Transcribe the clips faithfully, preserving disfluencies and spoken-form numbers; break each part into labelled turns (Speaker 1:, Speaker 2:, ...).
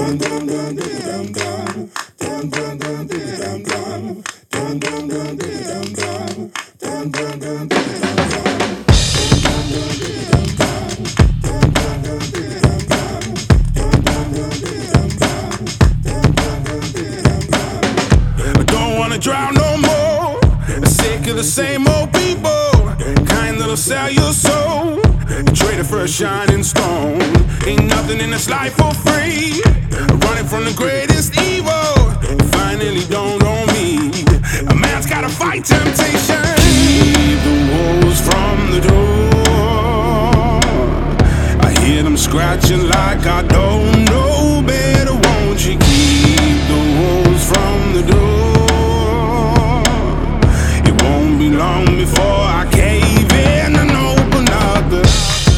Speaker 1: Drown no more. Sick of the same old people, kind that'll sell your soul. Traded for a shining stone. Ain't nothing in this life for free. Running from the greatest evil, finally dawned on me. A man's gotta fight temptation. Keep the wolves from the door. I hear them scratching like I don't know better. Won't you keep the wolves from the door? Long before I cave in and open up the.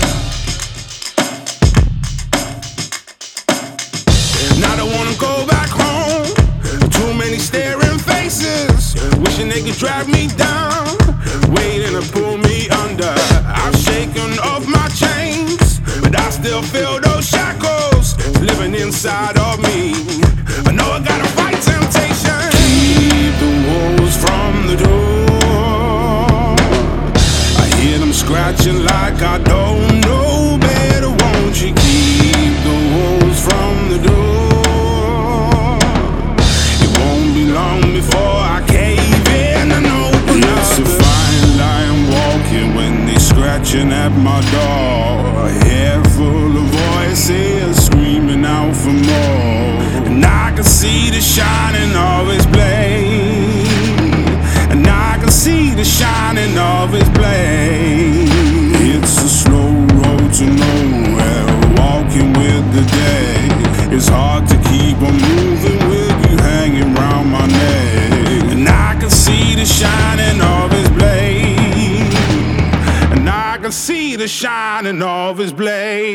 Speaker 1: Now I don't wanna go back home. Too many staring faces, wishing they could drag me down, waiting to pull me under. I've shaken off my chains, but I still feel those shackles living inside of me. I know I gotta fight temptation. Keep the wolves from the door. Scratching like I don't know better. Won't you keep the wolves from the door? It won't be long before I cave in and open up. It's a fine line walking when they scratching at my door. A head full of voices screaming out for more. And I can see the shining of his blade. And I can see the shining of his blade. It's a slow road to nowhere, walking with the day. It's hard to keep on moving with you hanging round my neck. And I can see the shining of his blade. And I can see the shining of his blade.